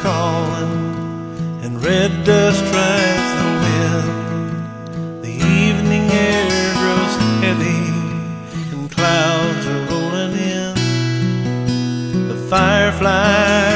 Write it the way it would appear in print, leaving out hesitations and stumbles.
crawling, and red dust rides the wind. The evening air grows heavy, and clouds are rolling in. The fireflies